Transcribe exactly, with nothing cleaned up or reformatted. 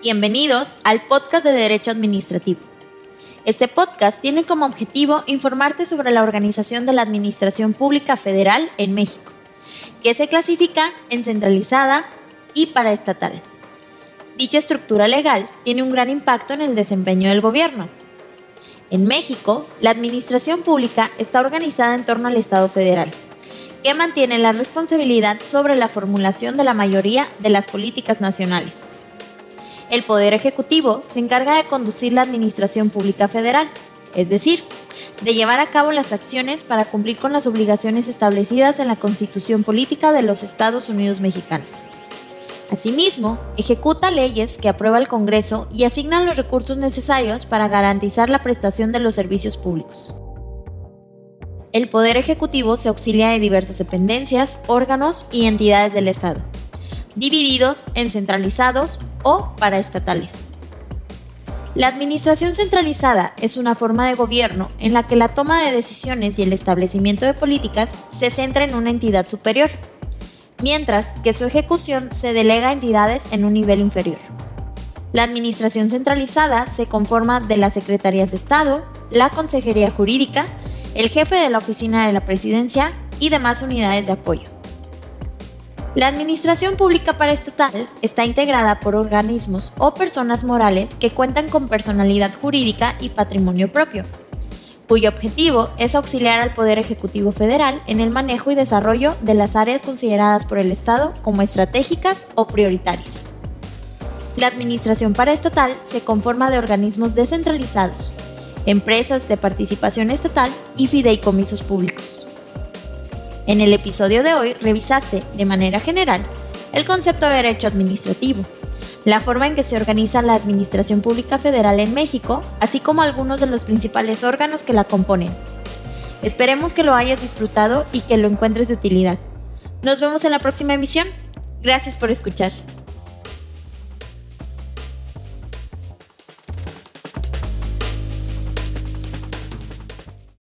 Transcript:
Bienvenidos al podcast de Derecho Administrativo. Este podcast tiene como objetivo informarte sobre la organización de la Administración Pública Federal en México, que se clasifica en centralizada y paraestatal. Dicha estructura legal tiene un gran impacto en el desempeño del gobierno. En México, la administración pública está organizada en torno al Estado federal, que mantiene la responsabilidad sobre la formulación de la mayoría de las políticas nacionales. El Poder Ejecutivo se encarga de conducir la administración pública federal, es decir, de llevar a cabo las acciones para cumplir con las obligaciones establecidas en la Constitución Política de los Estados Unidos Mexicanos. Asimismo, ejecuta leyes que aprueba el Congreso y asigna los recursos necesarios para garantizar la prestación de los servicios públicos. El Poder Ejecutivo se auxilia de diversas dependencias, órganos y entidades del Estado, divididos en centralizados o paraestatales. La administración centralizada es una forma de gobierno en la que la toma de decisiones y el establecimiento de políticas se centra en una entidad superior, mientras que su ejecución se delega a entidades en un nivel inferior. La administración centralizada se conforma de las Secretarías de Estado, la Consejería Jurídica, el jefe de la Oficina de la Presidencia y demás unidades de apoyo. La administración pública paraestatal está integrada por organismos o personas morales que cuentan con personalidad jurídica y patrimonio propio, cuyo objetivo es auxiliar al Poder Ejecutivo Federal en el manejo y desarrollo de las áreas consideradas por el Estado como estratégicas o prioritarias. La administración paraestatal se conforma de organismos descentralizados, empresas de participación estatal y fideicomisos públicos. En el episodio de hoy revisaste, de manera general, el concepto de derecho administrativo, la forma en que se organiza la Administración Pública Federal en México, así como algunos de los principales órganos que la componen. Esperemos que lo hayas disfrutado y que lo encuentres de utilidad. Nos vemos en la próxima emisión. Gracias por escuchar.